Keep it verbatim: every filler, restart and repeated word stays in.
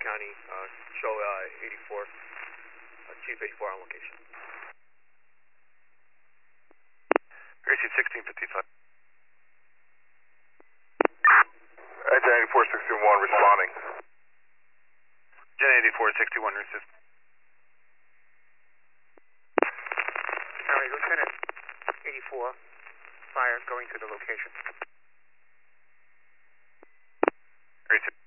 County, uh, show uh, eighty-four, uh, Chief eighty-four on location. Receive sixteen fifty-five. Engine eighty-four sixty-one responding. Gen eighty-four sixty-one, receive. County Lieutenant eighty-four, fire going to the location. Receive.